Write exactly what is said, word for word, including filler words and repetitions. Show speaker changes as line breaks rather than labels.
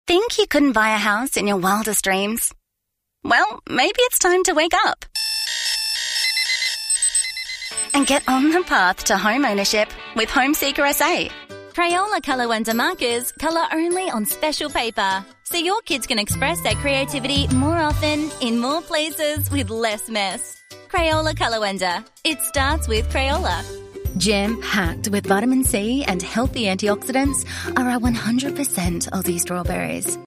Think you couldn't buy a house in your wildest dreams? Well, maybe it's time to wake up and get on the path to home ownership with Homeseeker S A. Crayola Colourwender markers colour only on special paper, so your kids can express their creativity more often, in more places, with less mess. Crayola Colourwender. It starts with Crayola. Jam-packed with vitamin C and healthy antioxidants are our one hundred percent Aussie strawberries.